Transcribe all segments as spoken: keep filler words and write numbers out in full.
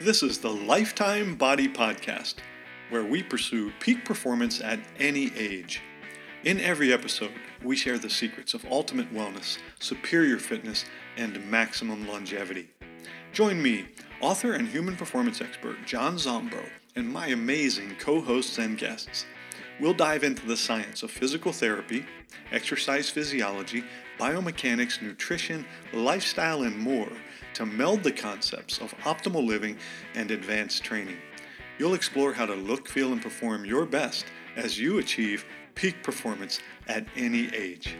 This is the Lifetime Body Podcast, where we pursue peak performance at any age. In every episode, we share the secrets of ultimate wellness, superior fitness, and maximum longevity. Join me, author and human performance expert John Zombro, and my amazing co-hosts and guests. We'll dive into the science of physical therapy, exercise physiology, biomechanics, nutrition, lifestyle, and more to meld the concepts of optimal living and advanced training. You'll explore how to look, feel, and perform your best as you achieve peak performance at any age.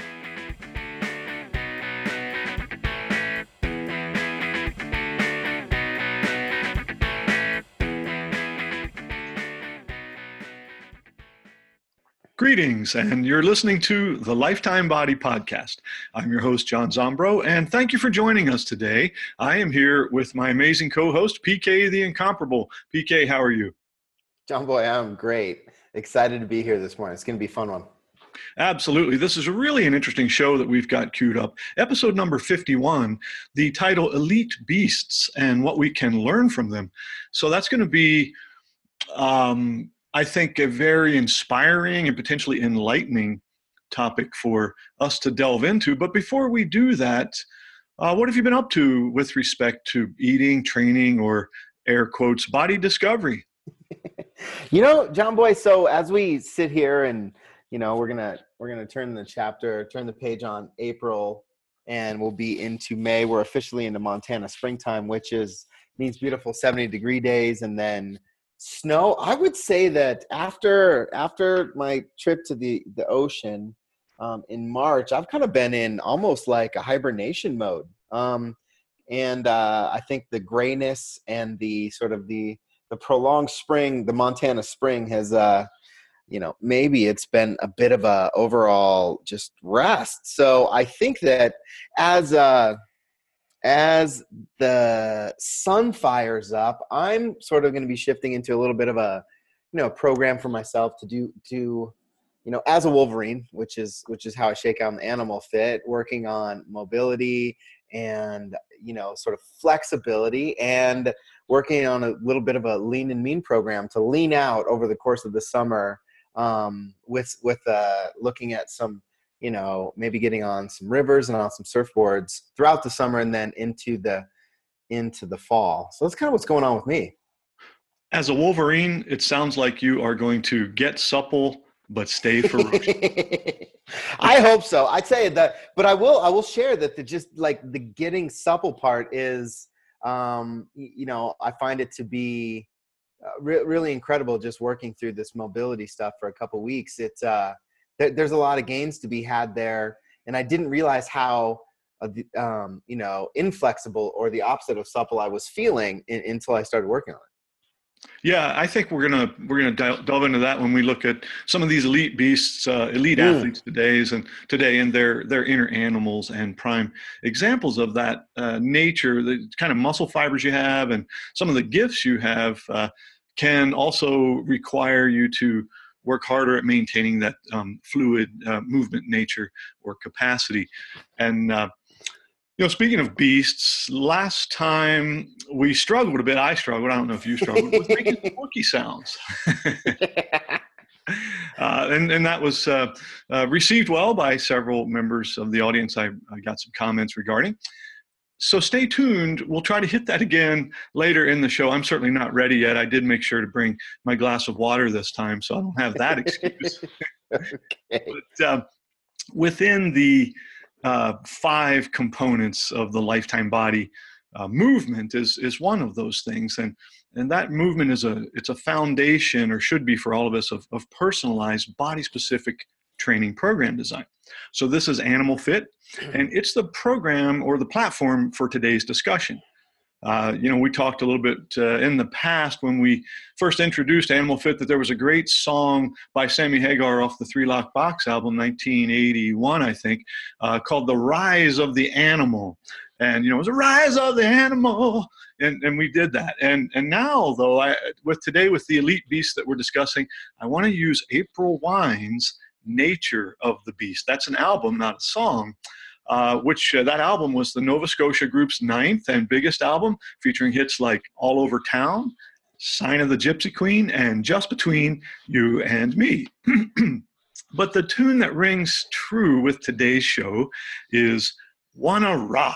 Greetings, and you're listening to the Lifetime Body Podcast. I'm your host, John Zombro, and thank you for joining us today. I am here with my amazing co-host, P K the Incomparable. P K, how are you? John Boy, I'm great. Excited to be here this morning. It's going to be a fun one. Absolutely. This is really an interesting show that we've got queued up. Episode number fifty-one, the title Elite Beasts and What We Can Learn from Them. So that's going to be... Um, I think a very inspiring and potentially enlightening topic for us to delve into. But before we do that, uh, what have you been up to with respect to eating, training, or air quotes, body discovery? You know, John Boy, so as we sit here and, you know, we're going to, we're going to turn the chapter, turn the page on April, and we'll be into May. We're officially into Montana springtime, which is means beautiful seventy degree days. And then snow. I would say that after after my trip to the the ocean um, in March, I've kind of been in almost like a hibernation mode. Um, and uh, I think the grayness and the sort of the the prolonged spring, the Montana spring, has uh, you know maybe it's been a bit of a overall just rest. So I think that as uh, As the sun fires up, I'm sort of going to be shifting into a little bit of a, you know, program for myself to do, to, you know, as a Wolverine, which is, which is how I shake out the Animal Fit, working on mobility and, you know, sort of flexibility, and working on a little bit of a lean and mean program to lean out over the course of the summer, um, with, with, uh, looking at some, you know, maybe getting on some rivers and on some surfboards throughout the summer and then into the into the fall. So that's kind of what's going on with me. As a Wolverine, it sounds like you are going to get supple but stay ferocious. I hope so. I'd say that, but I will I will share that the just like the getting supple part is, um, you know, I find it to be uh, re- really incredible just working through this mobility stuff for a couple weeks. It's uh there's a lot of gains to be had there. And I didn't realize how, uh, um, you know, inflexible or the opposite of supple I was feeling in, until I started working on it. Yeah, I think we're gonna we're gonna delve into that when we look at some of these elite beasts, uh, elite mm. athletes today's and today, and their their inner animals and prime examples of that uh, nature, the kind of muscle fibers you have, and some of the gifts you have uh, can also require you to work harder at maintaining that um, fluid uh, movement nature or capacity. And, uh, you know, speaking of beasts, last time we struggled a bit, I struggled, I don't know if you struggled, with making squawky sounds. uh, and, and that was uh, uh, received well by several members of the audience. I, I got some comments regarding. So stay tuned. We'll try to hit that again later in the show. I'm certainly not ready yet. I did make sure to bring my glass of water this time, so I don't have that excuse. Okay. But uh, within the uh, five components of the Lifetime Body uh, movement is is one of those things, and and that movement is a it's a foundation, or should be for all of us, of, of personalized body-specific training program design. So this is Animal Fit, and it's the program or the platform for today's discussion. Uh, you know, we talked a little bit uh, in the past when we first introduced Animal Fit that there was a great song by Sammy Hagar off the Three Lock Box album, nineteen eighty-one, I think, uh, called The Rise of the Animal. And, you know, it was a rise of the animal. And, and we did that. And, and now, though, I, with today, with the elite beasts that we're discussing, I want to use April Wine's Nature of the Beast. That's an album, not a song. uh, which uh, that album was the Nova Scotia Group's ninth and biggest album, featuring hits like All Over Town, Sign of the Gypsy Queen, and Just Between You and Me. But the tune that rings true with today's show is Wanna Rock.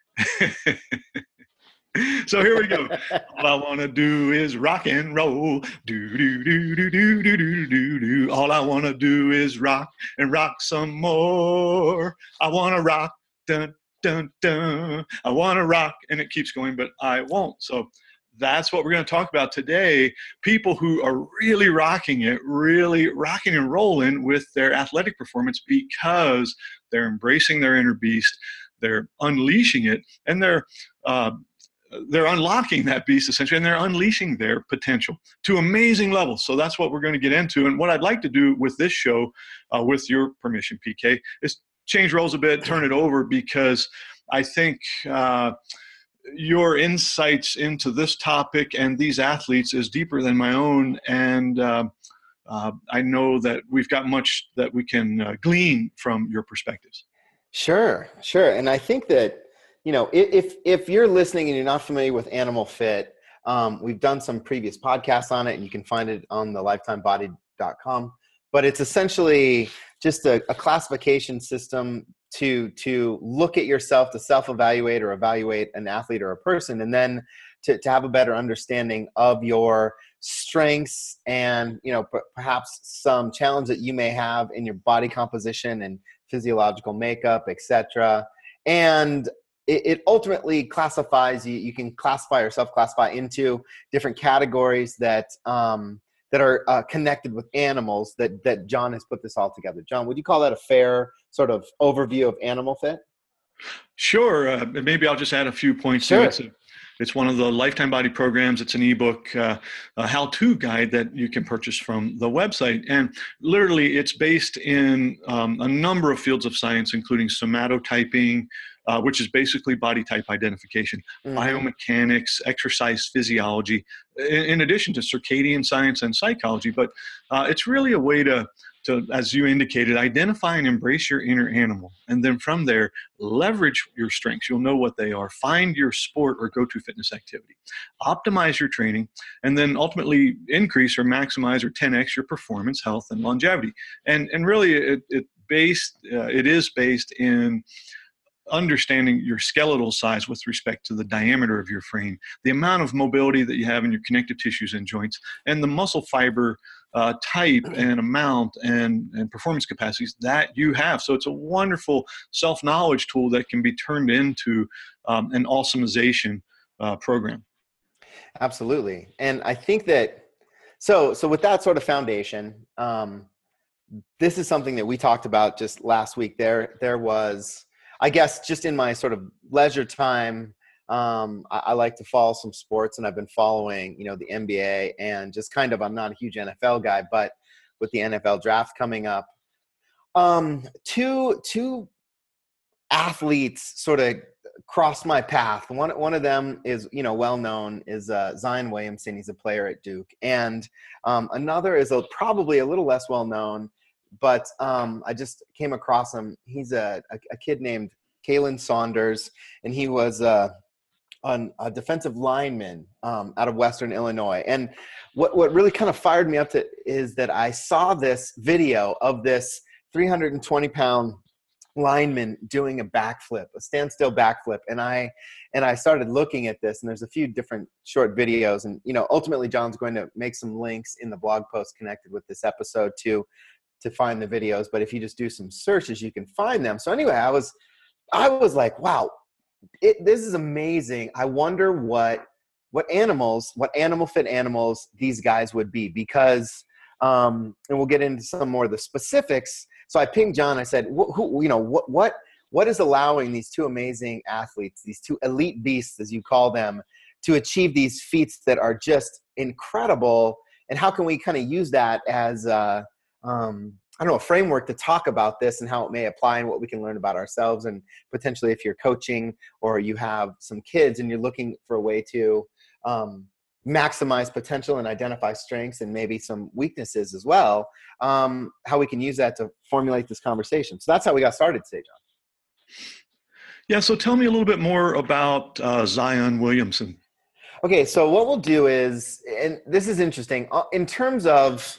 So here we go. All I want to do is rock and roll. Do, do, do, do, do, do, do, do, do. All I want to do is rock and rock some more. I want to rock. Dun, dun, dun. I want to rock. And it keeps going, but I won't. So that's what we're going to talk about today. People who are really rocking it, really rocking and rolling with their athletic performance because they're embracing their inner beast. They're unleashing it, and they're uh, they're unlocking that beast essentially, and they're unleashing their potential to amazing levels. So that's what we're going to get into. And what I'd like to do with this show, uh, with your permission, P K, is change roles a bit, turn it over, because I think uh, your insights into this topic and these athletes is deeper than my own. And uh, uh, I know that we've got much that we can uh, glean from your perspectives. Sure, sure. And I think that, you know, if if you're listening and you're not familiar with Animal Fit, um, we've done some previous podcasts on it, and you can find it on the lifetime body dot com. But it's essentially just a, a classification system to to look at yourself, to self-evaluate or evaluate an athlete or a person, and then to, to have a better understanding of your strengths and, you know, p- perhaps some challenge that you may have in your body composition and physiological makeup, et cetera. And it, it ultimately classifies you. You can classify or self-classify into different categories that um, that are uh, connected with animals. That that John has put this all together. John, would you call that a fair sort of overview of Animal Fit? Sure. Uh, maybe I'll just add a few points Sure. to it. So it's one of the Lifetime Body programs. It's an ebook, uh, a how-to guide that you can purchase from the website. And literally, it's based in um, a number of fields of science, including somatotyping, uh, which is basically body type identification, mm-hmm. biomechanics, exercise physiology, in, in addition to circadian science and psychology. But uh, it's really a way to to, as you indicated, identify and embrace your inner animal. And then from there, leverage your strengths. You'll know what they are. Find your sport or go-to fitness activity. Optimize your training, and then ultimately increase or maximize or ten X your performance, health, and longevity. And, and really, it, it, based, uh, it is based in understanding your skeletal size with respect to the diameter of your frame, the amount of mobility that you have in your connective tissues and joints, and the muscle fiber uh, type and amount and, and performance capacities that you have. So it's a wonderful self-knowledge tool that can be turned into um, an awesomization uh, program. Absolutely. And I think that, so so with that sort of foundation, um, this is something that we talked about just last week. There, there was, I guess, just in my sort of leisure time, um, I, I like to follow some sports, and I've been following, you know, the N B A, and just kind of, I'm not a huge N F L guy, but with the N F L draft coming up, um, two, two athletes sort of crossed my path. One, one of them is, you know, well-known, is uh, Zion Williamson. He's a player at Duke. And um, another is a, probably a little less well-known, but um, I just came across him. He's a, a, a kid named Kalen Saunders, and he was uh, an, a defensive lineman um, out of Western Illinois. And what, what really kind of fired me up to is that I saw this video of this three hundred twenty pound lineman doing a backflip, a standstill backflip. And I, and I started looking at this, and there's a few different short videos, and, you know, ultimately John's going to make some links in the blog post connected with this episode too, to find the videos. But if you just do some searches, you can find them. So anyway, I was, I was like, wow, it, this is amazing. I wonder what, what animals, what Animal Fit animals these guys would be, because, um, and we'll get into some more of the specifics. So I pinged John. I said, who, who, you know, what, what, what is allowing these two amazing athletes, these two elite beasts, as you call them, to achieve these feats that are just incredible? And how can we kind of use that as, uh, um, I don't know, a framework to talk about this and how it may apply and what we can learn about ourselves? And potentially, if you're coaching or you have some kids and you're looking for a way to um, maximize potential and identify strengths and maybe some weaknesses as well, um, how we can use that to formulate this conversation. So that's how we got started today, John. Yeah, so tell me a little bit more about uh, Zion Williamson. Okay, so what we'll do is, and this is interesting, uh, in terms of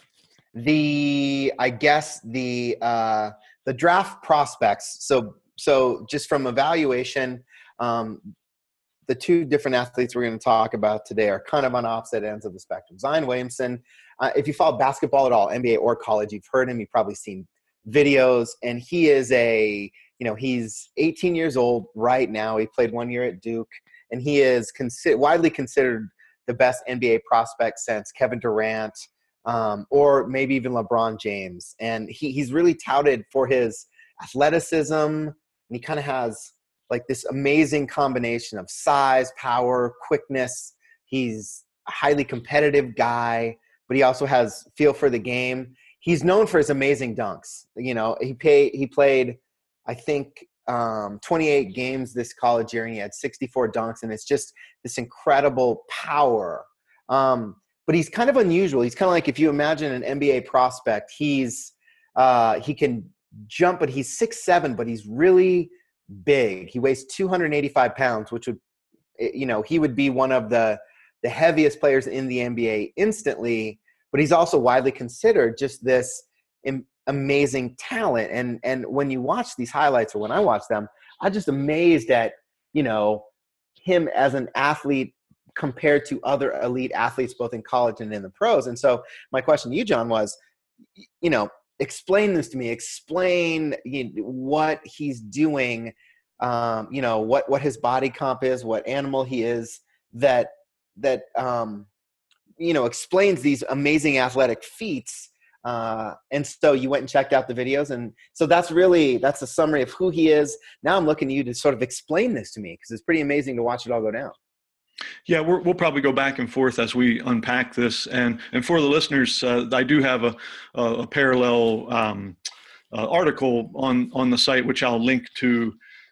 the, I guess the uh, the draft prospects. So so just from evaluation, um, the two different athletes we're going to talk about today are kind of on opposite ends of the spectrum. Zion Williamson, uh, if you follow basketball at all, N B A or college, you've heard him, you've probably seen videos, and he is a, you know, he's eighteen years old right now. He played one year at Duke, and he is consi- widely considered the best N B A prospect since Kevin Durant, um, or maybe even LeBron James. And he, he's really touted for his athleticism, and he kind of has like this amazing combination of size, power, quickness. He's a highly competitive guy, but he also has feel for the game. He's known for his amazing dunks. You know, he pay, he played, I think, um, twenty-eight games this college year, and he had sixty-four dunks, and it's just this incredible power. Um, but he's kind of unusual. He's kind of like, if you imagine an N B A prospect, he's uh, he can jump, but he's six seven, but he's really big. He weighs two hundred eighty-five pounds, which would, you know, he would be one of the the heaviest players in the N B A instantly, but he's also widely considered just this am- amazing talent. And and when you watch these highlights, or when I watch them, I'm just amazed at, you know, him as an athlete compared to other elite athletes, both in college and in the pros. And so my question to you, John, was, you know, explain this to me. Explain, you know, what he's doing, um, you know, what, what his body comp is, what animal he is, that, that, um, you know, explains these amazing athletic feats. Uh, and so you went and checked out the videos. And so that's really, that's a summary of who he is. Now I'm looking to you to sort of explain this to me, because it's pretty amazing to watch it all go down. Yeah, we're, we'll probably go back and forth as we unpack this. And and for the listeners, uh, I do have a, a, a parallel um, uh, article on, on the site, which I'll link to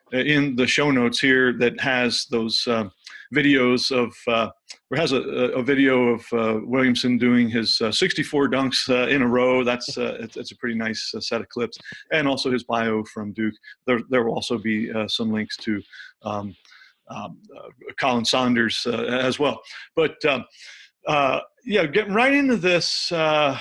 in the show notes here, that has those uh, videos of, uh, or has a, a video of uh, Williamson doing his uh, sixty-four dunks uh, in a row. That's uh, it's, it's a pretty nice uh, set of clips, and also his bio from Duke. There, there will also be uh, some links to um, um, uh, Colin Saunders uh, as well. But um, uh, yeah, getting right into this, uh,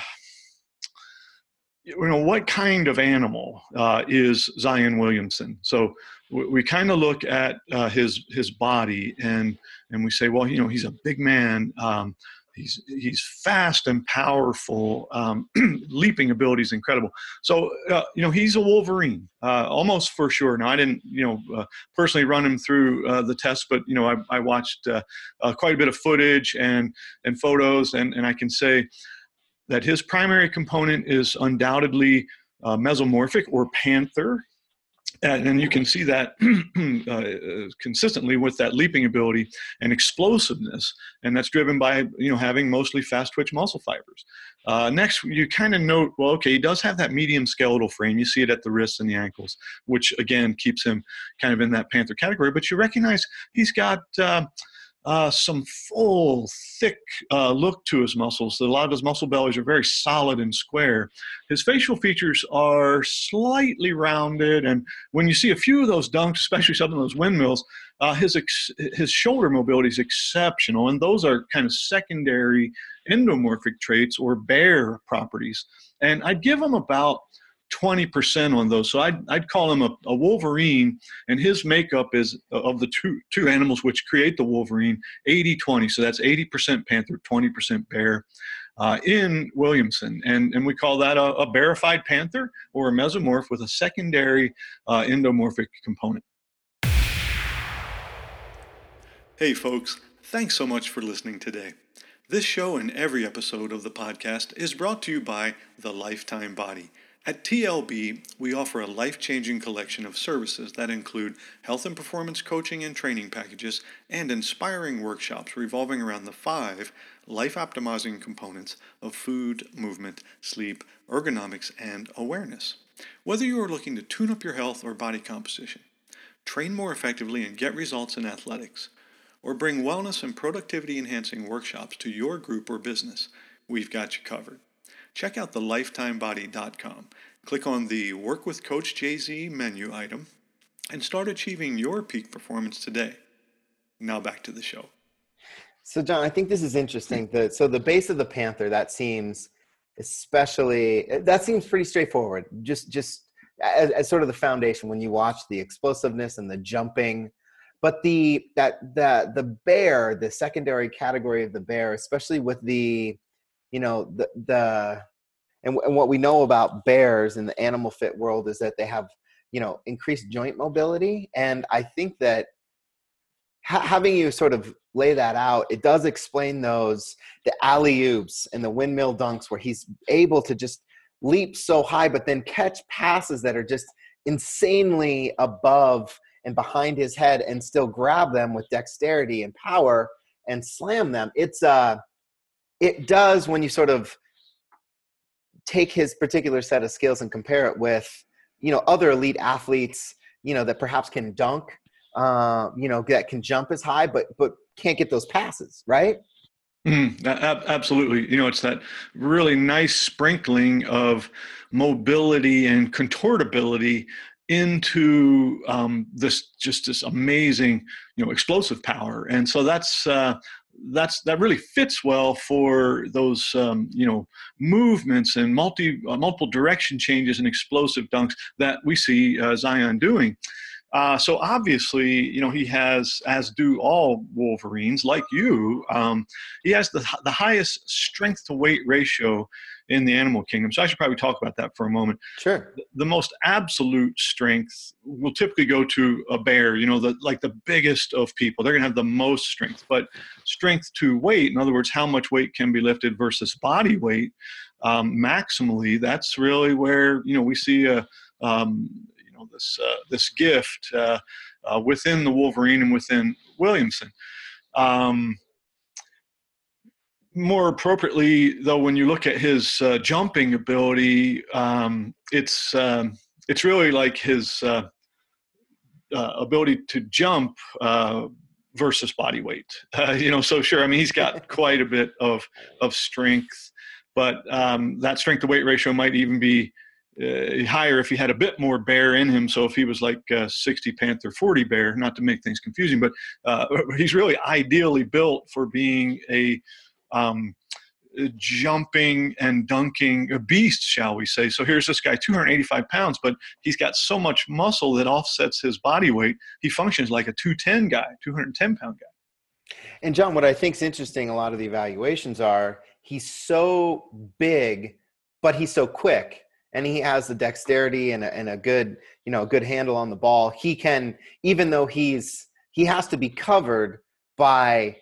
you know, what kind of animal uh, is Zion Williamson? So we, we kind of look at uh, his his body, and and we say, well, you know, he's a big man. Um, he's he's fast and powerful. Um, leaping ability is incredible. So uh, you know, he's a Wolverine, uh, almost for sure. Now, I didn't, you know, uh, personally run him through uh, the test, but you know, I, I watched uh, uh, quite a bit of footage and and photos, and and I can say that his primary component is undoubtedly uh, mesomorphic, or panther. And, and you can see that uh, consistently with that leaping ability and explosiveness, and that's driven by, you know, having mostly fast twitch muscle fibers. Uh, next, you kind of note, well, okay, he does have that medium skeletal frame. You see it at the wrists and the ankles, which again keeps him kind of in that panther category. But you recognize he's got uh, uh, some full, thick uh, look to his muscles. A lot of his muscle bellies are very solid and square. His facial features are slightly rounded, and when you see a few of those dunks, especially some of those windmills, uh, his ex- his shoulder mobility is exceptional, and those are kind of secondary endomorphic traits or bear properties. And I'd give him about twenty percent on those. So I'd, I'd call him a, a Wolverine, and his makeup is of the two two animals which create the Wolverine, eighty twenty. So that's eighty percent panther, twenty percent bear uh, in Williamson. And, and we call that a, a bearified panther, or a mesomorph with a secondary uh, endomorphic component. Hey folks, thanks so much for listening today. This show and every episode of the podcast is brought to you by The Lifetime Body. At T L B, we offer a life-changing collection of services that include health and performance coaching and training packages and inspiring workshops revolving around the five life-optimizing components of food, movement, sleep, ergonomics, and awareness. Whether you are looking to tune up your health or body composition, train more effectively and get results in athletics, or bring wellness and productivity-enhancing workshops to your group or business, we've got you covered. Check out the lifetime body dot com. Click on the Work with Coach J Z menu item, and start achieving your peak performance today. Now back to the show. So, John, I think this is interesting. The, so the base of the Panther, that seems especially, that seems pretty straightforward. Just, just as, as sort of the foundation when you watch the explosiveness and the jumping. But the, that, that, the bear, the secondary category of the bear, especially with the, you know, the, the, and, and what we know about bears in the animal fit world is that they have, you know, increased joint mobility. And I think that ha- having you sort of lay that out, it does explain those, the alley-oops and the windmill dunks where he's able to just leap so high, but then catch passes that are just insanely above and behind his head and still grab them with dexterity and power and slam them. It's uh, it does when you sort of take his particular set of skills and compare it with, you know, other elite athletes, you know, that perhaps can dunk, uh, you know, that can jump as high, but but can't get those passes, right? Mm, absolutely. You know, it's that really nice sprinkling of mobility and contortability into um, this just this amazing, you know, explosive power. And so that's uh, that's that really fits well for those um, you know, movements and multi uh, multiple direction changes and explosive dunks that we see uh, Zion doing. Uh, so obviously, you know, he has, as do all Wolverines like you, um, he has the the highest strength to weight ratio in the animal kingdom. So I should probably talk about that for a moment. Sure. The most absolute strength will typically go to a bear, you know, the like the biggest of people. They're going to have the most strength. But strength to weight, in other words, how much weight can be lifted versus body weight, um, maximally, that's really where, you know, we see a um, this uh, this gift uh, uh, within the Wolverine and within Williamson. Um, more appropriately, though, when you look at his uh, jumping ability, um, it's um, it's really like his uh, uh, ability to jump uh, versus body weight. Uh, you know, so sure, I mean, he's got quite a bit of of strength, but um, that strength to weight ratio might even be Uh, higher if he had a bit more bear in him. So if he was like uh, sixty Panther, forty bear, not to make things confusing, but uh, he's really ideally built for being a um, jumping and dunking a beast, shall we say. So here's this guy, two hundred eighty-five pounds, but he's got so much muscle that offsets his body weight. He functions like a two ten guy, two hundred ten pound guy. And John, what I think is interesting, a lot of the evaluations are he's so big, but he's so quick. And he has the dexterity and a, and a good, you know, good handle on the ball. He can, even though he's, he has to be covered by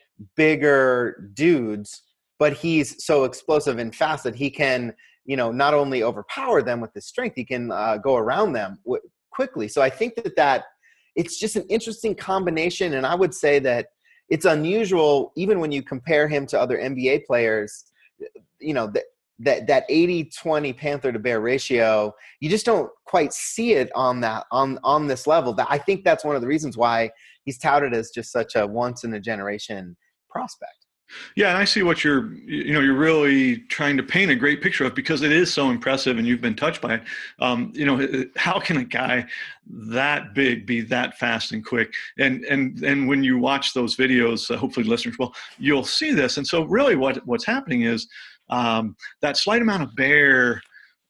bigger dudes, but he's so explosive and fast that he can, you know, not only overpower them with his strength, he can uh, go around them w- quickly. So I think that that it's just an interesting combination. And I would say that it's unusual, even when you compare him to other N B A players, you know, that, that that eighty twenty Panther to bear ratio, you just don't quite see it on that on on this level. That I think that's one of the reasons why he's touted as just such a once in a generation prospect. Yeah, and I see what you're, you know, you're really trying to paint a great picture of, because it is so impressive and you've been touched by it. Um, you know, how can a guy that big be that fast and quick? And and and when you watch those videos, uh, hopefully listeners will, you'll see this. And so really what what's happening is um, that slight amount of bear,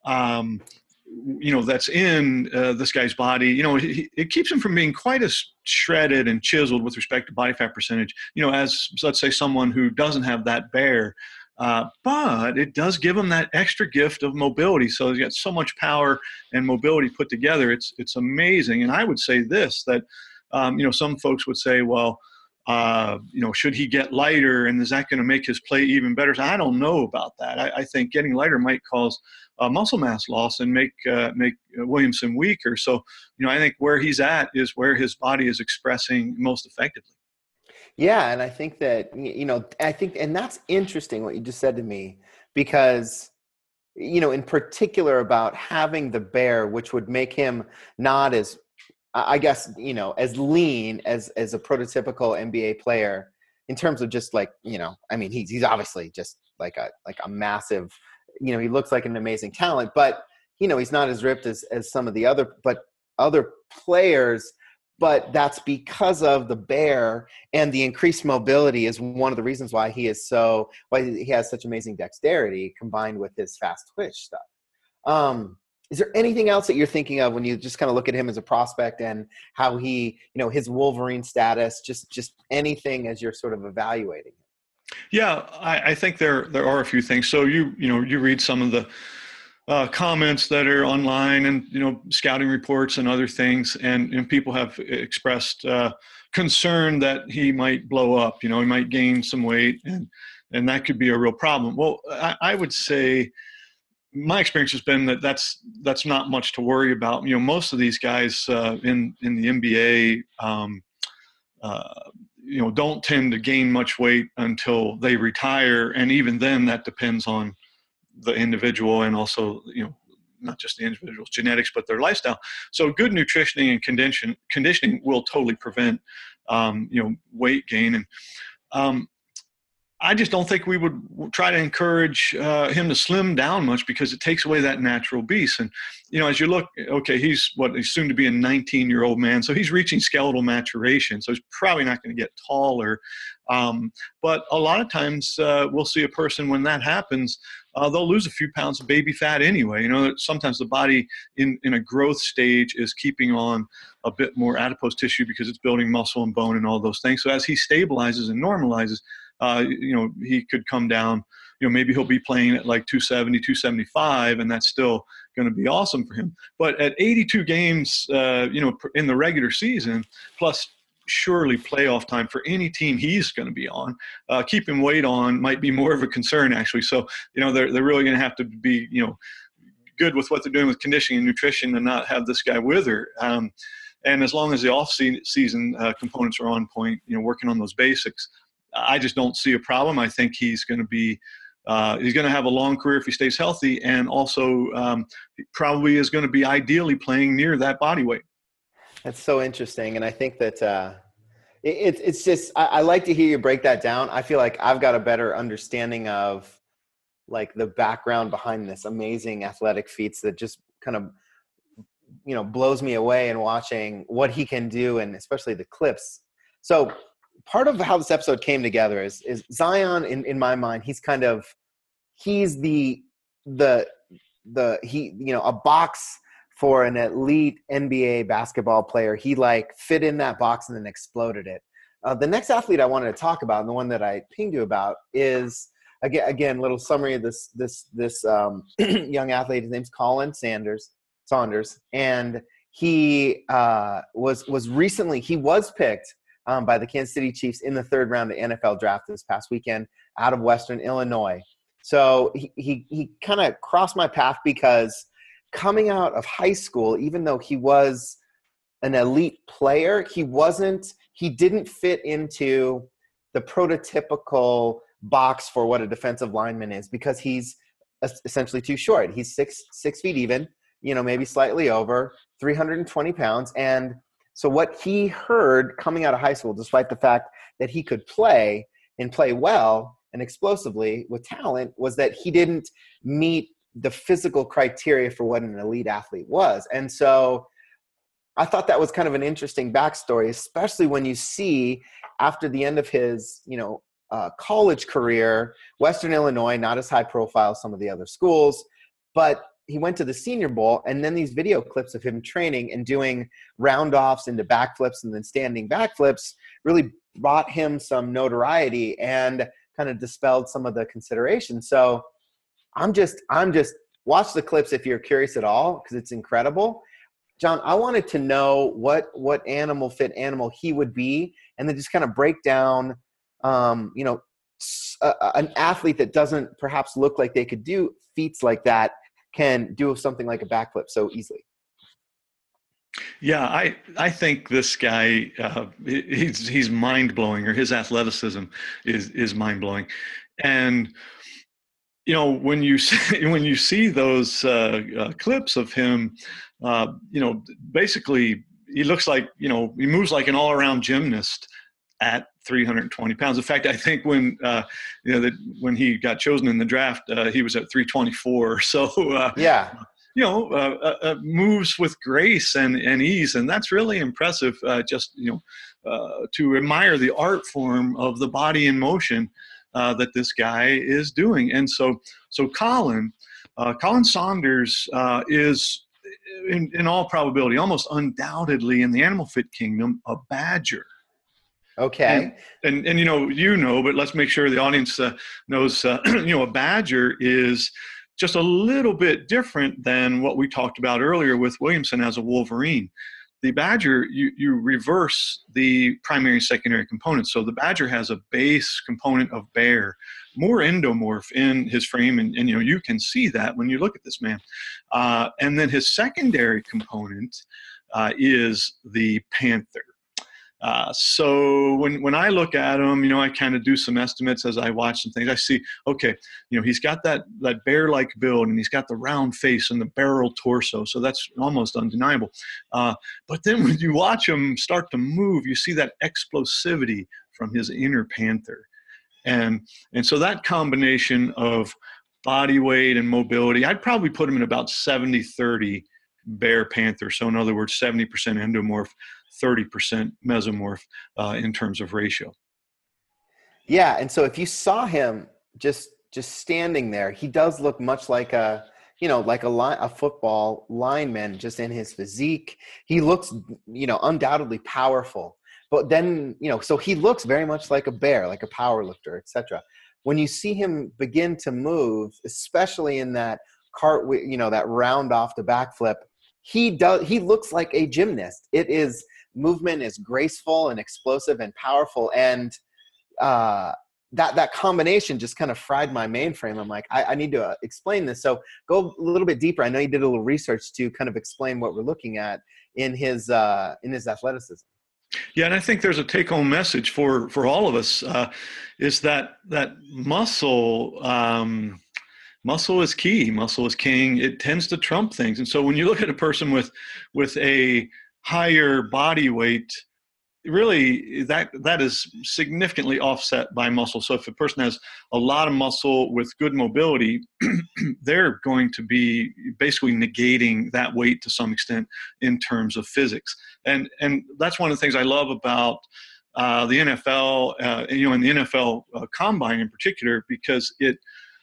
um, you know, that's in uh, this guy's body, you know, it, it keeps him from being quite as shredded and chiseled with respect to body fat percentage, you know, as let's say someone who doesn't have that bear, uh, but it does give him that extra gift of mobility. So he's got so much power and mobility put together. It's, it's amazing. And I would say this, that, um, you know, some folks would say, well, uh, you know, should he get lighter, and is that going to make his play even better? So I don't know about that. I, I think getting lighter might cause uh, muscle mass loss and make uh, make Williamson weaker. So, you know, I think where he's at is where his body is expressing most effectively. Yeah, and I think that, you know, I think, and that's interesting what you just said to me, because, you know, in particular about having the bear, which would make him not as, I guess, you know, as lean as as a prototypical N B A player in terms of just like, you know, I mean, he's he's obviously just like a like a massive, you know, he looks like an amazing talent, but you know, he's not as ripped as as some of the other but other players. but that's because of the bear, and the increased mobility is one of the reasons why he is so, why he has such amazing dexterity combined with his fast twitch stuff. Um, is there anything else that you're thinking of when you just kind of look at him as a prospect and how he, you know, his Wolverine status, just, just anything as you're sort of evaluating him? Yeah, I, I think there there are a few things. So you you know you read some of the uh, comments that are online, and you know scouting reports and other things, and, and people have expressed uh, concern that he might blow up. You know, he might gain some weight, and and that could be a real problem. Well, I, I would say my experience has been that that's that's not much to worry about. You know, most of these guys uh, in in the N B A. Um, uh, you know, don't tend to gain much weight until they retire. And even then that depends on the individual, and also, you know, not just the individual's genetics, but their lifestyle. So good nutritioning and condition conditioning will totally prevent, um, you know, weight gain. And, um, I just don't think we would try to encourage uh, him to slim down much, because it takes away that natural beast. And, you know, as you look, okay, he's what he's soon to be a nineteen year old man. So he's reaching skeletal maturation. So he's probably not going to get taller. Um, but a lot of times uh, we'll see a person when that happens, uh, they'll lose a few pounds of baby fat anyway. You know, sometimes the body in, in a growth stage is keeping on a bit more adipose tissue because it's building muscle and bone and all those things. So as he stabilizes and normalizes, Uh, you know, he could come down, you know, maybe he'll be playing at like two seventy, two seventy-five, and that's still going to be awesome for him. But at eighty-two games, uh, you know, in the regular season, plus surely playoff time for any team he's going to be on, uh, keeping weight on might be more of a concern, actually. So, you know, they're, they're really going to have to be, you know, good with what they're doing with conditioning and nutrition, and not have this guy wither. Um, and as long as the off-season uh, components are on point, you know, working on those basics, I just don't see a problem. I think he's going to be, uh, he's going to have a long career if he stays healthy, and also um, probably is going to be ideally playing near that body weight. That's so interesting. And I think that uh, it, it's just, I, I like to hear you break that down. I feel like I've got a better understanding of like the background behind this amazing athletic feats that just kind of, you know, blows me away in watching what he can do, and especially the clips. So part of how this episode came together is, is Zion, in, in my mind, he's kind of, he's the, the, the, he, you know, a box for an elite N B A basketball player. He like fit in that box and then exploded it. Uh, the next athlete I wanted to talk about, and the one that I pinged you about, is again, again, little summary of this, this, this um, young athlete. His name's Colin Sanders, Saunders. And he uh, was, was recently, he was picked Um, by the Kansas City Chiefs in the third round of the N F L draft this past weekend out of Western Illinois. So he he, he kind of crossed my path because coming out of high school, even though he was an elite player, he wasn't, he didn't fit into the prototypical box for what a defensive lineman is, because he's essentially too short. He's six, six feet even, you know, maybe slightly over, three hundred twenty pounds. And so what he heard coming out of high school, despite the fact that he could play and play well and explosively with talent, was that he didn't meet the physical criteria for what an elite athlete was. And so I thought that was kind of an interesting backstory, especially when you see after the end of his, you know, uh, college career, Western Illinois, not as high profile as some of the other schools, but he went to the Senior Bowl, and then these video clips of him training and doing round-offs into backflips and then standing backflips really brought him some notoriety and kind of dispelled some of the consideration. So I'm just, I'm just, watch the clips if you're curious at all, because it's incredible. John, I wanted to know what, what animal fit animal he would be, and then just kind of break down, um, you know, a, an athlete that doesn't perhaps look like they could do feats like that can do something like a backflip so easily. Yeah, I, I think this guy, uh, he's, he's mind-blowing, or his athleticism is, is mind-blowing. And, you know, when you see, when you see those uh, uh, clips of him, uh, you know, basically he looks like, you know, he moves like an all-around gymnast at three hundred twenty pounds. In fact, I think when, uh, you know, that when he got chosen in the draft, uh, he was at three twenty-four. So, uh, yeah. you know, uh, uh, uh, moves with grace and, and ease. And that's really impressive, uh, just, you know, uh, to admire the art form of the body in motion uh, that this guy is doing. And so, so Colin, uh, Colin Saunders uh, is, in, in all probability, almost undoubtedly in the animal fit kingdom, a badger. Okay. And, and, and, you know, you know, but let's make sure the audience uh, knows, uh, you know, a badger is just a little bit different than what we talked about earlier with Williamson as a wolverine. The badger, you, you reverse the primary and secondary components. So the badger has a base component of bear, more endomorph in his frame, and, and you know, you can see that when you look at this man. Uh, and then his secondary component uh, is the panther. Uh, so when, when I look at him, you know, I kind of do some estimates as I watch some things. I see, okay, you know, he's got that, that bear-like build, and he's got the round face and the barrel torso. So that's almost undeniable. Uh, but then when you watch him start to move, you see that explosivity from his inner panther. And, and so that combination of body weight and mobility, I'd probably put him in about seventy thirty bear panther. So in other words, seventy percent endomorph, thirty percent mesomorph uh, in terms of ratio. Yeah, and so if you saw him just just standing there, he does look much like a, you know, like a line, a football lineman, just in his physique. He looks, you know, undoubtedly powerful. But then, you know, so he looks very much like a bear, like a power lifter, et cetera. When you see him begin to move, especially in that cart, you know, that round off the backflip, he does. He looks like a gymnast. It is movement is graceful and explosive and powerful, and uh, that that combination just kind of fried my mainframe. I'm like, I, I need to uh, explain this. So go a little bit deeper. I know you did a little research to kind of explain what we're looking at in his uh, in his athleticism. Yeah, and I think there's a take-home message for for all of us uh, is that that muscle. Um, Muscle is key. Muscle is king. It tends to trump things. And so when you look at a person with with a higher body weight, really that that is significantly offset by muscle. So if a person has a lot of muscle with good mobility, they're going to be basically negating that weight to some extent in terms of physics. And and that's one of the things I love about uh, the N F L, uh, you know, in the N F L uh, combine in particular, because it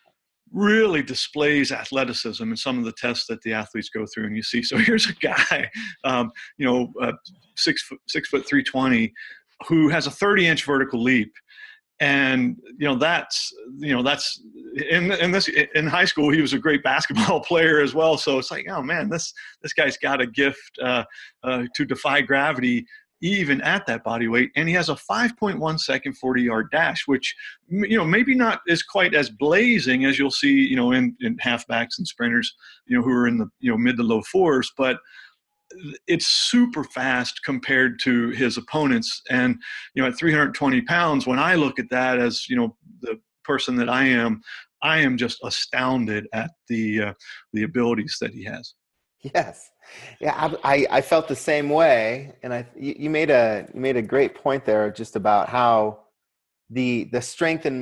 really displays athleticism in some of the tests that the athletes go through. And you see, so here's a guy, um, you know, uh, six foot, six foot, three twenty, who has a thirty inch vertical leap. And, you know, that's, you know, that's in, in this, in high school, he was a great basketball player as well. So it's like, oh man, this, this guy's got a gift uh, uh, to defy gravity even at that body weight. And he has a five point one second forty yard dash, which, you know, maybe not is quite as blazing as you'll see, you know, in, in halfbacks and sprinters, you know, who are in the, you know, mid to low fours, but it's super fast compared to his opponents. And, you know, at three hundred twenty pounds, when I look at that as, you know, the person that I am, I am just astounded at the, uh, the abilities that he has. Yes. Yeah, I, I felt the same way, and I you, you made a you made a great point there, just about how the the strength and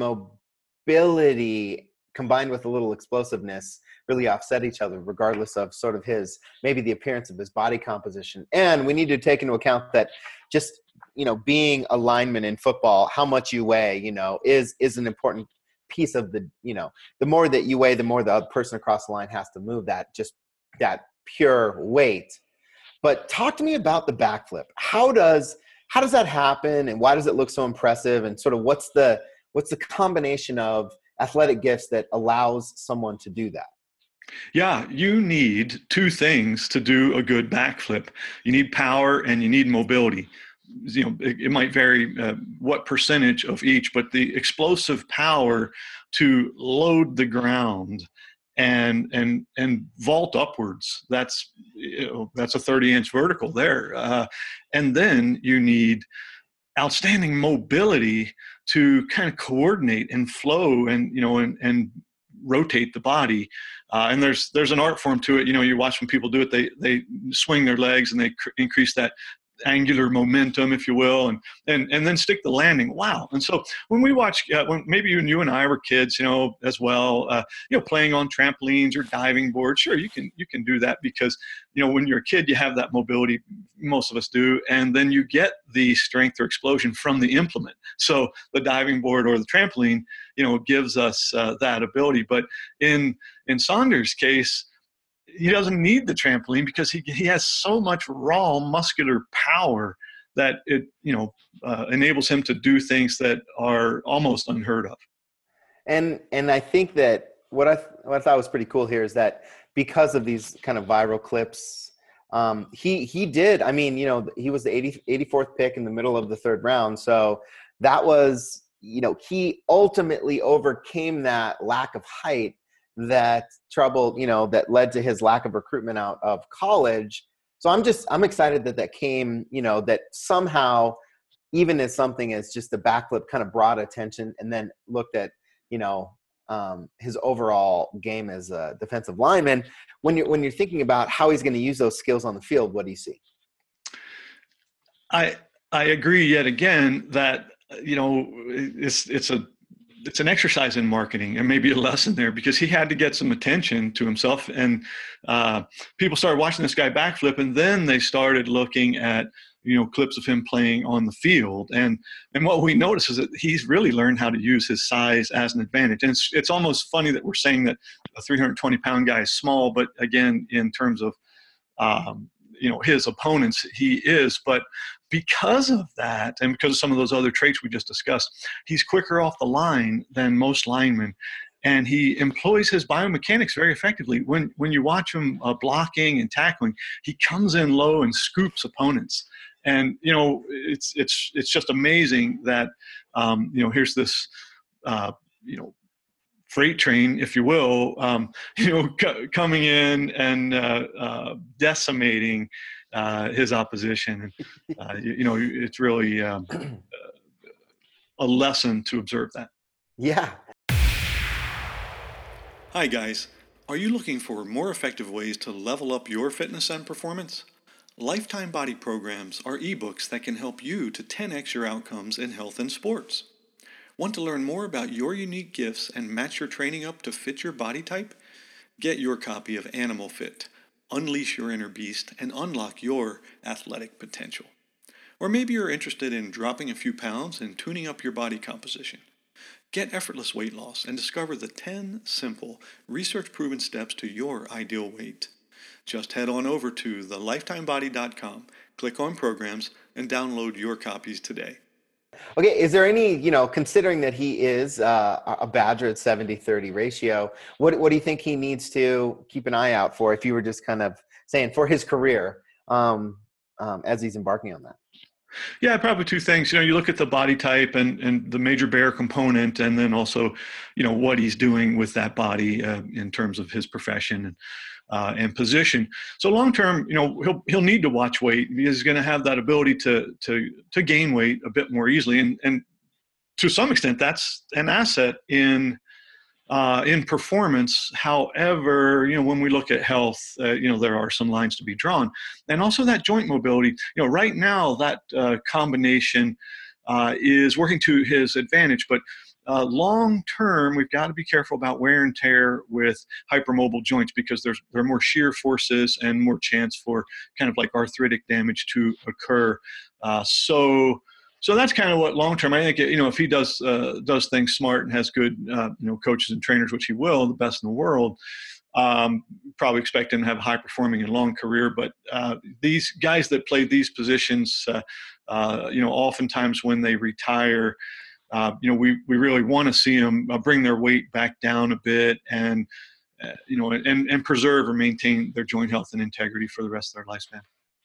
mobility combined with a little explosiveness really offset each other, regardless of sort of his maybe the appearance of his body composition. And we need to take into account that just, you know, being a lineman in football, how much you weigh, you know, is is an important piece of the, you know, the more that you weigh, the more the other person across the line has to move that just that pure weight. But talk to me about the backflip. How does how does that happen, and why does it look so impressive, and sort of what's the what's the combination of athletic gifts that allows someone to do that? Yeah, you need two things to do a good backflip. You need power and you need mobility. You know, it, it might vary uh, what percentage of each, but the explosive power to load the ground and and and vault upwards, that's, you know, that's a thirty inch vertical there. Uh, and then you need outstanding mobility to kind of coordinate and flow and, you know, and, and rotate the body. Uh, and there's there's an art form to it. You know, you watch when people do it, they they swing their legs and they cr- increase that angular momentum, if you will, and and and then stick the landing. Wow! And so when we watch, uh, when maybe even you and I were kids, you know, as well, uh, you know, playing on trampolines or diving boards. Sure, you can you can do that because, you know, when you're a kid, you have that mobility. Most of us do, and then you get the strength or explosion from the implement. So the diving board or the trampoline, you know, gives us uh, that ability. But in in Saunders' case, he doesn't need the trampoline because he he has so much raw muscular power that it, you know, uh, enables him to do things that are almost unheard of. And and I think that what I what I thought was pretty cool here is that because of these kind of viral clips, um, he he did. I mean, you know, he was the eighty, eighty-fourth pick in the middle of the third round, so that was, you know, he ultimately overcame that lack of height that trouble, you know, that led to his lack of recruitment out of college. So I'm just, I'm excited that that came, you know, that somehow, even as something as just the backflip kind of brought attention, and then looked at, you know, um, his overall game as a defensive lineman. When you're, when you're thinking about how he's going to use those skills on the field, what do you see? I, I agree yet again that, you know, it's, it's a, it's an exercise in marketing and maybe a lesson there, because he had to get some attention to himself, and uh, people started watching this guy backflip, and then they started looking at, you know, clips of him playing on the field. And, and what we notice is that he's really learned how to use his size as an advantage. And it's, it's almost funny that we're saying that a three hundred twenty pound guy is small, but again, in terms of, um, you know, his opponents, he is. But because of that, and because of some of those other traits we just discussed, he's quicker off the line than most linemen. And he employs his biomechanics very effectively. When when you watch him uh, blocking and tackling, he comes in low and scoops opponents. And, you know, it's it's it's just amazing that, um, you know, here's this, uh, you know, freight train, if you will, um, you know, c- coming in and uh, uh, decimating uh, his opposition. And, uh, you, you know, it's really um, a lesson to observe that. Yeah. Hi, guys. Are you looking for more effective ways to level up your fitness and performance? Lifetime Body programs are ebooks that can help you to ten x your outcomes in health and sports. Want to learn more about your unique gifts and match your training up to fit your body type? Get your copy of Animal Fit, Unleash Your Inner Beast, and unlock your athletic potential. Or maybe you're interested in dropping a few pounds and tuning up your body composition. Get effortless weight loss and discover the ten simple, research-proven steps to your ideal weight. Just head on over to the lifetime body dot com, click on programs, and download your copies today. Okay, is there any, you know, considering that he is uh, a Badger at seventy thirty ratio, what what do you think he needs to keep an eye out for, if you were just kind of saying for his career, um, um, as he's embarking on that? Yeah, probably two things. You know, you look at the body type and, and the major bear component, and then also, you know, what he's doing with that body uh, in terms of his profession and uh, and position. So long term, you know, he'll he'll need to watch weight. He's going to have that ability to to to gain weight a bit more easily, and and to some extent, that's an asset in. Uh, in performance. However, you know, when we look at health, uh, you know, there are some lines to be drawn, and also that joint mobility. You know, right now that uh, combination uh, is working to his advantage, but uh, long term, we've got to be careful about wear and tear with hypermobile joints, because there's there are more shear forces and more chance for kind of like arthritic damage to occur. Uh, so. So that's kind of what long term. I think, you know, if he does uh, does things smart and has good uh, you know, coaches and trainers, which he will, the best in the world, um, probably expect him to have a high performing and long career. But uh, these guys that play these positions, uh, uh, you know, oftentimes when they retire, uh, you know, we we really want to see them uh, bring their weight back down a bit, and uh, you know, and and preserve or maintain their joint health and integrity for the rest of their lifespan.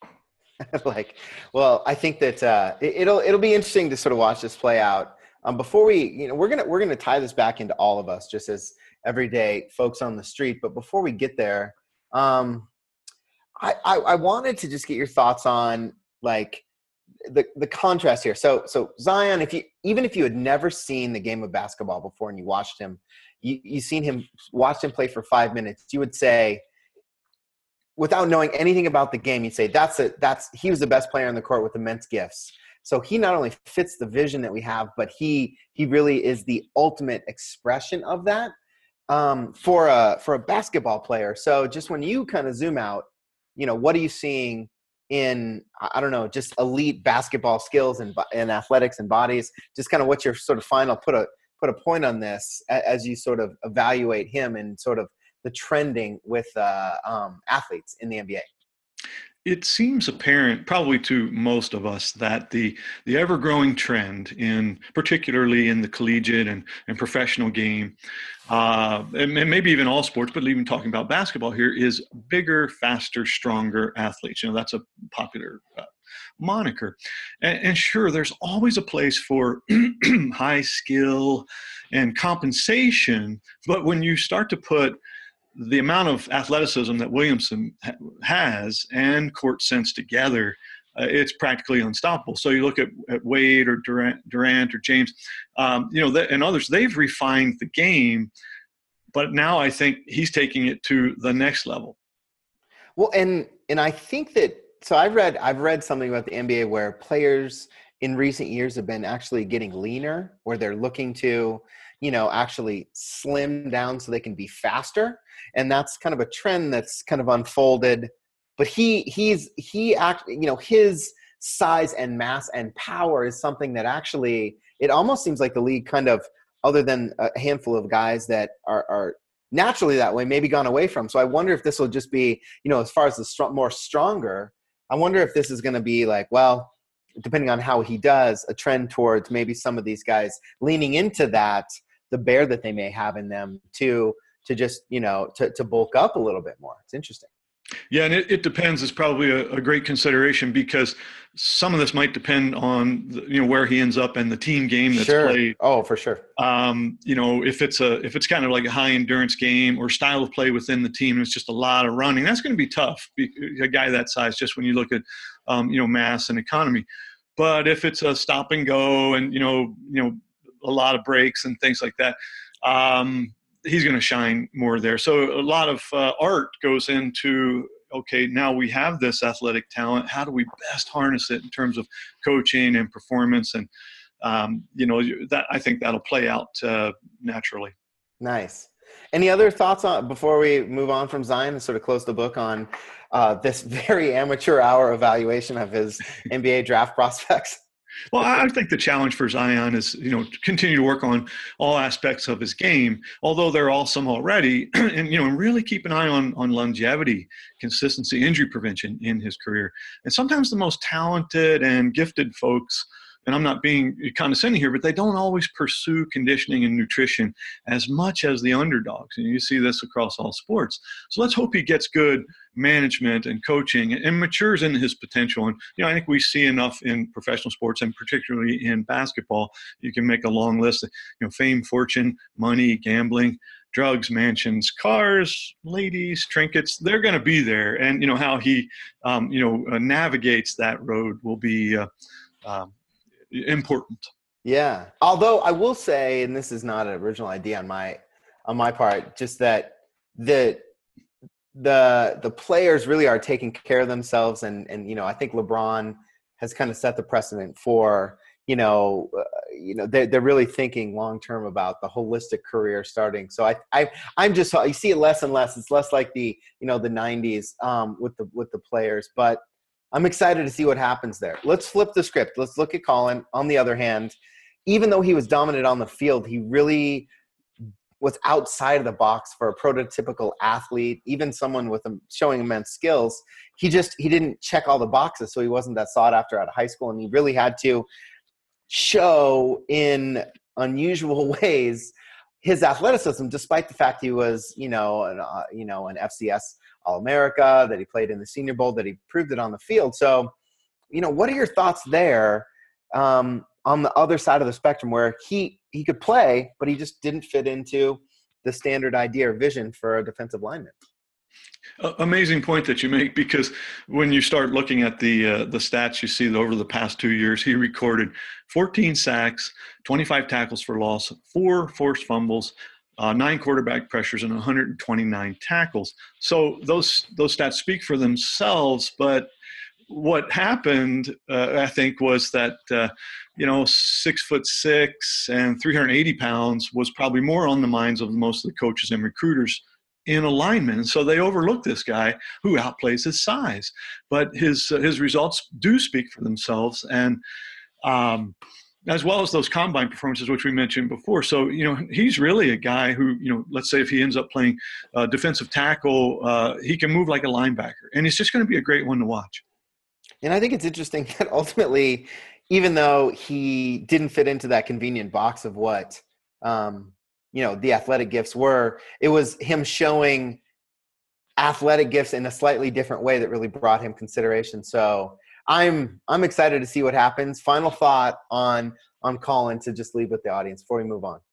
Like, well, I think that uh, it, it'll it'll be interesting to sort of watch this play out. Um, before we, you know, we're gonna we're gonna tie this back into all of us, just as everyday folks on the street. But before we get there, um, I, I I wanted to just get your thoughts on like the the contrast here. So so Zion, if you even if you had never seen the game of basketball before and you watched him, you you seen him watched him play for five minutes, you would say without knowing anything about the game, you'd say that's a, that's he was the best player on the court with immense gifts. So he not only fits the vision that we have, but he he really is the ultimate expression of that um, for a for a basketball player. So just when you kind of zoom out, you know, what are you seeing in, I don't know, just elite basketball skills and and athletics and bodies? Just kind of what's your sort of final put a put a point on this as you sort of evaluate him and sort of the trending with uh, um, athletes in the N B A? It seems apparent, probably to most of us, that the the ever-growing trend, in particularly in the collegiate and, and professional game, uh, and, and maybe even all sports, but even talking about basketball here, is bigger, faster, stronger athletes. You know, that's a popular uh, moniker. And, and sure, there's always a place for high skill and compensation, but when you start to put the amount of athleticism that Williamson ha- has and court sense together, uh, it's practically unstoppable. So you look at, at Wade or Durant, Durant or James, um, you know, th- and others, they've refined the game, but now I think he's taking it to the next level. Well, and and I think that, so I've read I've read something about the N B A where players in recent years have been actually getting leaner, where they're looking to, you know, actually slim down so they can be faster. And that's kind of a trend that's kind of unfolded. But he he's he act you know, his size and mass and power is something that actually, it almost seems like the league kind of, other than a handful of guys that are, are naturally that way, maybe gone away from. So I wonder if this will just be, you know, as far as the strong, more stronger, I wonder if this is going to be like, well, depending on how he does, a trend towards maybe some of these guys leaning into that, the bear that they may have in them to, to just, you know, to, to bulk up a little bit more. It's interesting. Yeah, and it, it depends. It's probably a, a great consideration, because some of this might depend on the, you know, where he ends up in the team game that's sure. played. Oh, for sure. Um, you know, if it's a if it's kind of like a high endurance game or style of play within the team, and it's just a lot of running, that's going to be tough. A guy that size, just when you look at um, you know, mass and economy. But if it's a stop and go and you know you know a lot of breaks and things like that, um, he's going to shine more there. So a lot of uh, art goes into, okay, now we have this athletic talent. How do we best harness it in terms of coaching and performance? And, um, you know, that I think that'll play out uh, naturally. Nice. Any other thoughts on, before we move on from Zion and sort of close the book on uh, this very amateur hour evaluation of his N B A draft prospects? Well, I think the challenge for Zion is, you know, to continue to work on all aspects of his game, although they're awesome already, and, you know, and really keep an eye on, on longevity, consistency, injury prevention in his career. And sometimes the most talented and gifted folks, and I'm not being condescending here, but they don't always pursue conditioning and nutrition as much as the underdogs. And you see this across all sports. So let's hope he gets good management and coaching and matures into his potential. And, you know, I think we see enough in professional sports, and particularly in basketball. You can make a long list of, you know, fame, fortune, money, gambling, drugs, mansions, cars, ladies, trinkets. They're going to be there. And, you know, how he, um, you know, uh, navigates that road will be uh, um, important. Yeah. Although I will say, and this is not an original idea on my on my part, just that the the the players really are taking care of themselves, and and you know, I think LeBron has kind of set the precedent for, you know, uh, you know, they're, they're really thinking long term about the holistic career starting. So I I I'm just, you see it less and less. It's less like the, you know, the nineties um, with the with the players, but I'm excited to see what happens there. Let's flip the script. Let's look at Colin. On the other hand, even though he was dominant on the field, he really was outside of the box for a prototypical athlete, even someone with um, showing immense skills. He just, he didn't check all the boxes, so he wasn't that sought after out of high school, and he really had to show in unusual ways his athleticism, despite the fact he was, you know, an, uh, you know, an F C S All-America, that he played in the Senior Bowl, that he proved it on the field. So, you know, what are your thoughts there um, on the other side of the spectrum, where he, he could play, but he just didn't fit into the standard idea or vision for a defensive lineman? Amazing point that you make, because when you start looking at the uh, the stats, you see that over the past two years, he recorded fourteen sacks, twenty-five tackles for loss, four forced fumbles, uh, nine quarterback pressures, and one hundred twenty-nine tackles. So those those stats speak for themselves. But what happened, uh, I think, was that uh, you know six foot six and three hundred eighty pounds was probably more on the minds of most of the coaches and recruiters in alignment, and so they overlooked this guy who outplays his size. But his uh, his results do speak for themselves, and um, as well as those combine performances, which we mentioned before. So, you know, he's really a guy who, you know, let's say if he ends up playing uh, defensive tackle, uh, he can move like a linebacker, and he's just going to be a great one to watch. And I think it's interesting that ultimately, even though he didn't fit into that convenient box of what, um, you know, the athletic gifts were, it was him showing athletic gifts in a slightly different way that really brought him consideration. So I'm I'm excited to see what happens. Final thought on on Colin to just leave with the audience before we move on.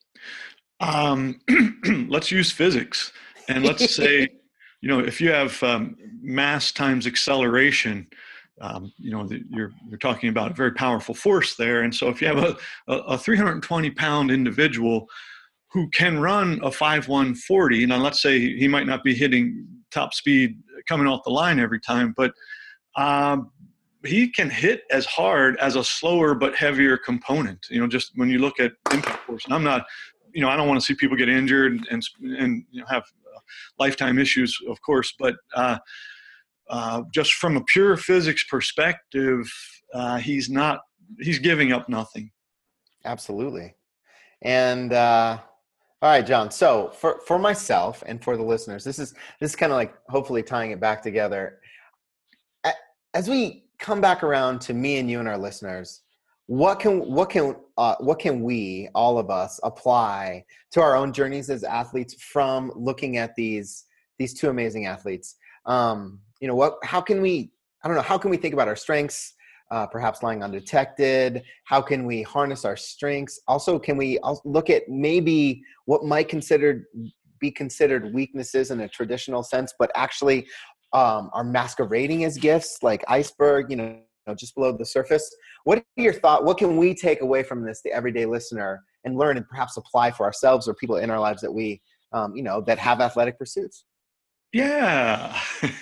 Um, let's use physics, and let's say, you know, if you have um, mass times acceleration, um, you know, the, you're you're talking about a very powerful force there. And so if you have a a, a three hundred twenty pound individual who can run a five one forty, now let's say he might not be hitting top speed coming off the line every time, but um, he can hit as hard as a slower but heavier component. You know, just when you look at impact force, and I'm not, you know, I don't want to see people get injured and and, and you know, have uh, lifetime issues, of course, but uh, uh, just from a pure physics perspective, uh, he's not, he's giving up nothing. Absolutely. And uh, all right, John. So for for myself and for the listeners, this is this is kind of like hopefully tying it back together. As we come back around to me and you and our listeners, what can what can uh, what can we, all of us, apply to our own journeys as athletes from looking at these these two amazing athletes? Um, you know, what? How can we? I don't know. How can we think about our strengths? Uh, perhaps lying undetected. How can we harness our strengths? Also, can we look at maybe what might considered be considered weaknesses in a traditional sense, but actually um, are masquerading as gifts, like iceberg, you know, just below the surface? What are your thoughts? What can we take away from this, the everyday listener, and learn and perhaps apply for ourselves or people in our lives that we, um, you know, that have athletic pursuits? Yeah.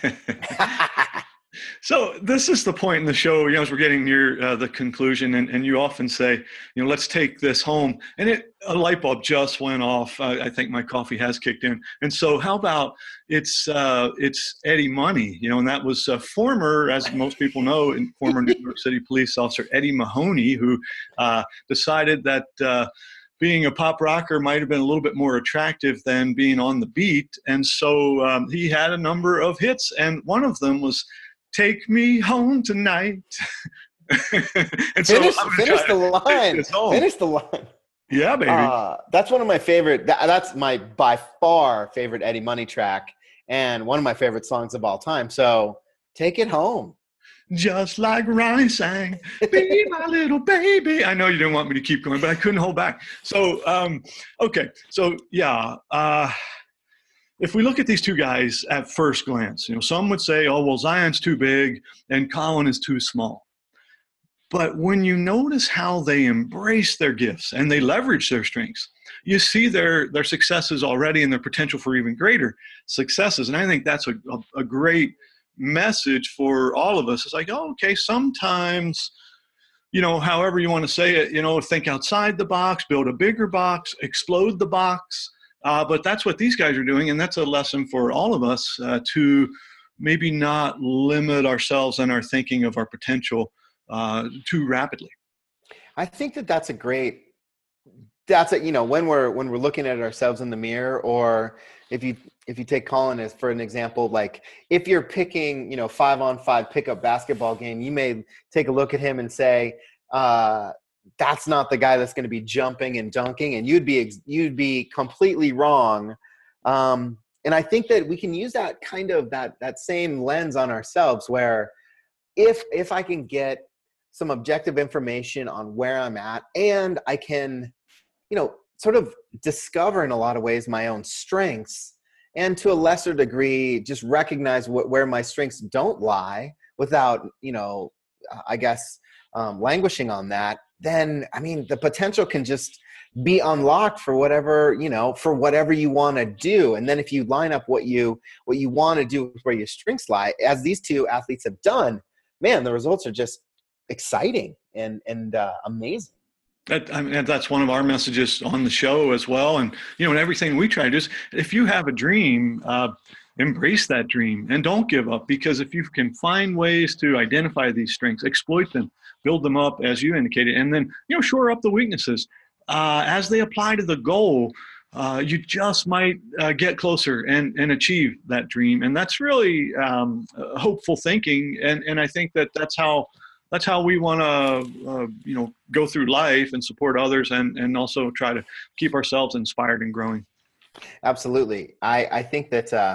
So this is the point in the show, you know, as we're getting near uh, the conclusion, and, and you often say, you know, let's take this home. And it, a light bulb just went off. I, I think my coffee has kicked in. And so how about it's uh, it's Eddie Money, you know, and that was a former, as most people know, former New York City police officer Eddie Mahoney, who uh, decided that uh, being a pop rocker might have been a little bit more attractive than being on the beat. And so um, he had a number of hits, and one of them was "Take Me Home Tonight." And so finish finish the line. Finish the line. Yeah, baby. Uh, that's one of my favorite. That, that's my by far favorite Eddie Money track, and one of my favorite songs of all time. So take it home. Just like Ryan sang, "Be my little baby." I know you didn't want me to keep going, but I couldn't hold back. So, um, okay. So, yeah. Uh, If we look at these two guys at first glance, you know, some would say, oh, well, Zion's too big and Colin is too small. But when you notice how they embrace their gifts and they leverage their strengths, you see their, their successes already and their potential for even greater successes. And I think that's a, a, a great message for all of us. It's like, oh, okay, sometimes, you know, however you want to say it, you know, think outside the box, build a bigger box, explode the box. Uh, but that's what these guys are doing, and that's a lesson for all of us uh, to maybe not limit ourselves and our thinking of our potential uh, too rapidly. I think that that's a great. That's a, you know, when we're when we're looking at ourselves in the mirror, or if you if you take Colin as for an example, like if you're picking, you know, five on five pickup basketball game, you may take a look at him and say, Uh, that's not the guy that's going to be jumping and dunking, and you'd be you'd be completely wrong. Um, and I think that we can use that kind of that that same lens on ourselves, where if if I can get some objective information on where I'm at, and I can, you know, sort of discover in a lot of ways my own strengths, and to a lesser degree just recognize what, where my strengths don't lie without, you know, I guess um, languishing on that, then, I mean, the potential can just be unlocked for whatever, you know, for whatever you want to do. And then if you line up what you, what you want to do with where your strengths lie, as these two athletes have done, man, the results are just exciting and, and uh, amazing. That, I mean, that's one of our messages on the show as well. And, you know, and everything we try to do is, if you have a dream, uh, embrace that dream and don't give up, because if you can find ways to identify these strengths, exploit them, build them up, as you indicated, and then, you know, shore up the weaknesses uh, as they apply to the goal, uh, you just might uh, get closer and, and achieve that dream. And that's really um, hopeful thinking. And, and I think that that's how, That's how we want to, uh, you know, go through life and support others, and, and also try to keep ourselves inspired and growing. Absolutely. I, I think that uh,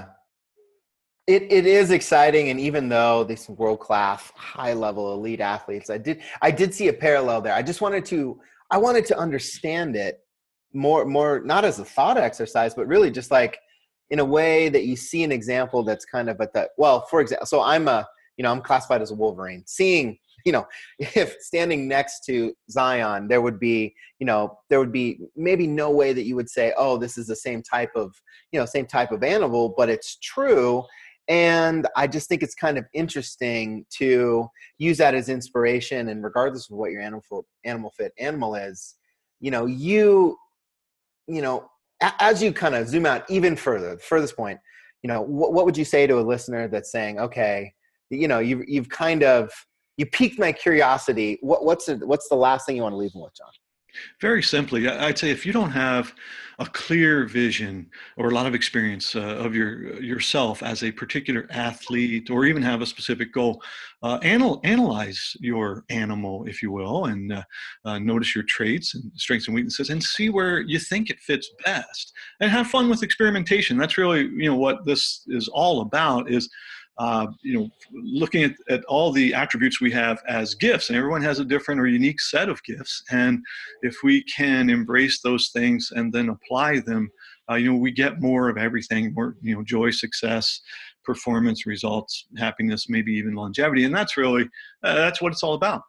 it, it is exciting. And even though these world-class, high-level elite athletes, I did I did see a parallel there. I just wanted to I wanted to understand it more more not as a thought exercise, but really just like in a way that you see an example that's kind of at the well. For example, so I'm a you know I'm classified as a Wolverine. Seeing you know, if standing next to Zion, there would be, you know, there would be maybe no way that you would say, oh, this is the same type of, you know, same type of animal, but it's true. And I just think it's kind of interesting to use that as inspiration. And regardless of what your animal, animal fit animal is, you know, you, you know, a- as you kind of zoom out even further, the furthest point, you know, what, what would you say to a listener that's saying, okay, you know, you've, you've kind of, you piqued my curiosity. What, what's the, what's the last thing you want to leave them with, John? Very simply, I'd say if you don't have a clear vision or a lot of experience uh, of your yourself as a particular athlete, or even have a specific goal, uh, anal- analyze your animal, if you will, and uh, uh, notice your traits and strengths and weaknesses, and see where you think it fits best. And have fun with experimentation. That's really, you know, what this is all about. Is Uh, you know, looking at, at all the attributes we have as gifts, and everyone has a different or unique set of gifts. And if we can embrace those things and then apply them, uh, you know, we get more of everything, more, you know, joy, success, performance, results, happiness, maybe even longevity. And that's really, uh, that's what it's all about.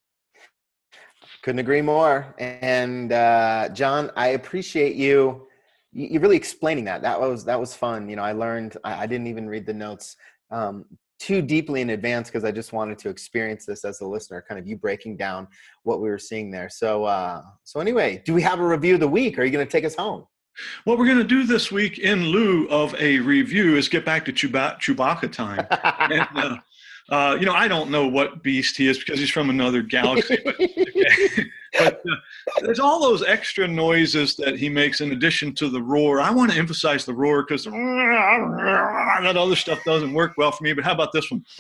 Couldn't agree more. And uh, John, I appreciate you, you really explaining that. That was, that was fun. You know, I learned, I, I didn't even read the notes Um, too deeply in advance, because I just wanted to experience this as a listener, kind of you breaking down what we were seeing there. So, uh, so anyway, do we have a review of the week? Or are you going to take us home? What we're going to do this week in lieu of a review is get back to Chewba- Chewbacca time. and, uh, uh, you know, I don't know what beast he is because he's from another galaxy, but, okay. but uh, there's all those extra noises that he makes in addition to the roar. I want to emphasize the roar because that other stuff doesn't work well for me. But how about this one?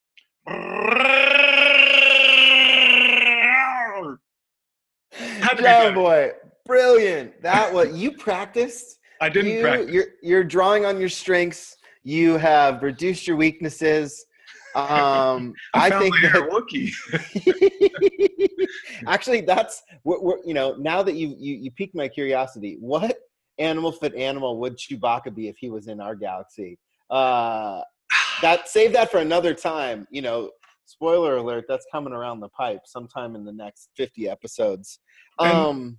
John boy, brilliant. That was, you practiced. I didn't you, practice. You're, you're drawing on your strengths. You have reduced your weaknesses. Um, I, I found think my that, Wookiee. actually, that's we're, we're, you know, now that you, you you piqued my curiosity, what animal fit animal would Chewbacca be if he was in our galaxy? Uh, that save that for another time. You know, spoiler alert, that's coming around the pipe sometime in the next fifty episodes. Um,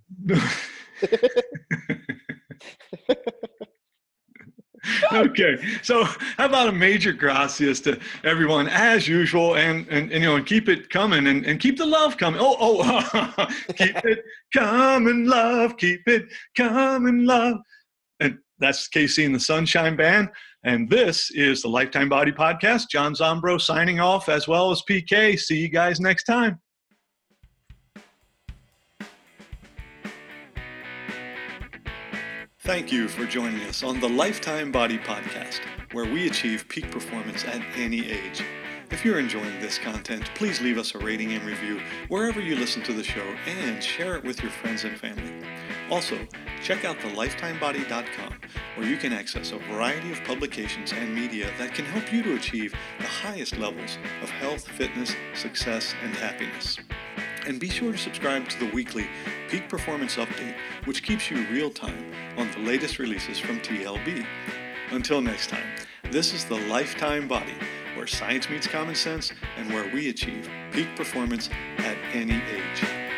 Okay, so how about a major gracias to everyone as usual, and and, and you know, and keep it coming, and, and keep the love coming. Oh oh, keep it coming, love, keep it coming, love. And that's K C and the Sunshine Band. And this is the Lifetime Body Podcast. John Zombro signing off, as well as P K. See you guys next time. Thank you for joining us on the Lifetime Body Podcast, where we achieve peak performance at any age. If you're enjoying this content, please leave us a rating and review wherever you listen to the show, and share it with your friends and family. Also, check out the lifetime body dot com, where you can access a variety of publications and media that can help you to achieve the highest levels of health, fitness, success, and happiness. And be sure to subscribe to the weekly Peak Performance Update, which keeps you real-time on the latest releases from T L B. Until next time, this is the Lifetime Body, where science meets common sense and where we achieve peak performance at any age.